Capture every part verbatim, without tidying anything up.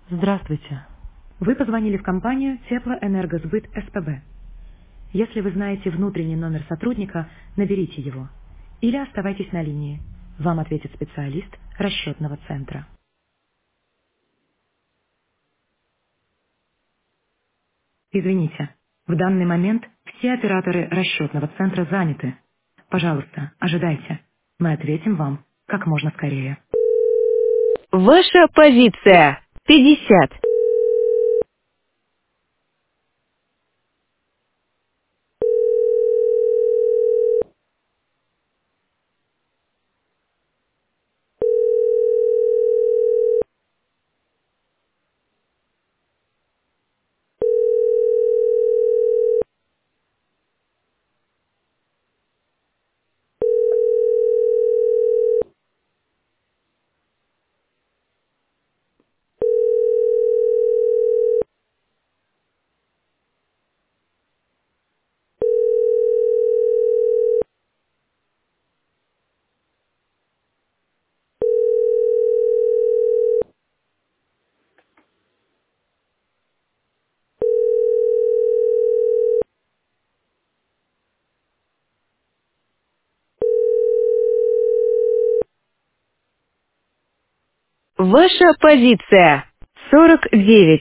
Здравствуйте. Вы позвонили в компанию Теплоэнергосбыт СПБ. Если вы знаете внутренний номер сотрудника, наберите его. Или оставайтесь на линии. Вам ответит специалист расчетного центра. Извините, в данный момент все операторы расчетного центра заняты. Пожалуйста, ожидайте. Мы ответим вам как можно скорее. Ваша позиция пятьдесят. Ваша позиция сорок девять.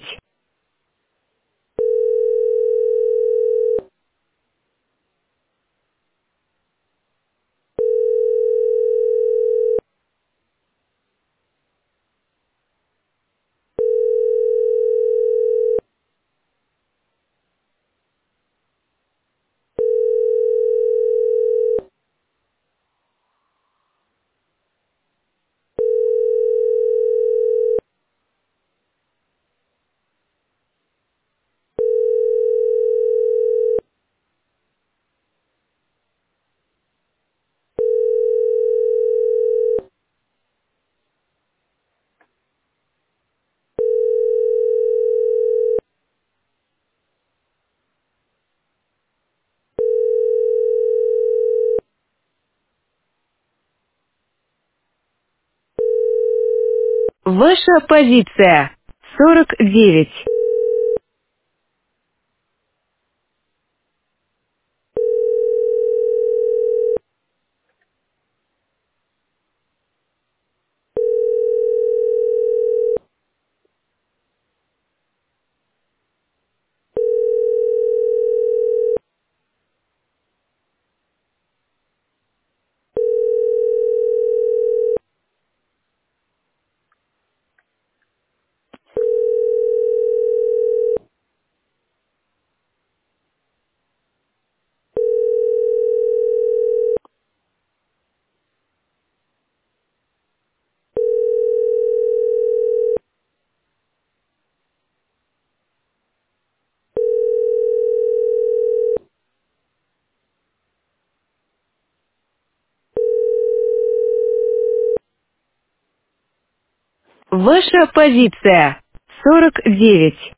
Ваша позиция сорок девять. Ваша позиция сорок девять.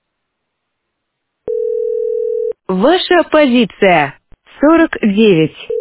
Ваша позиция сорок девять.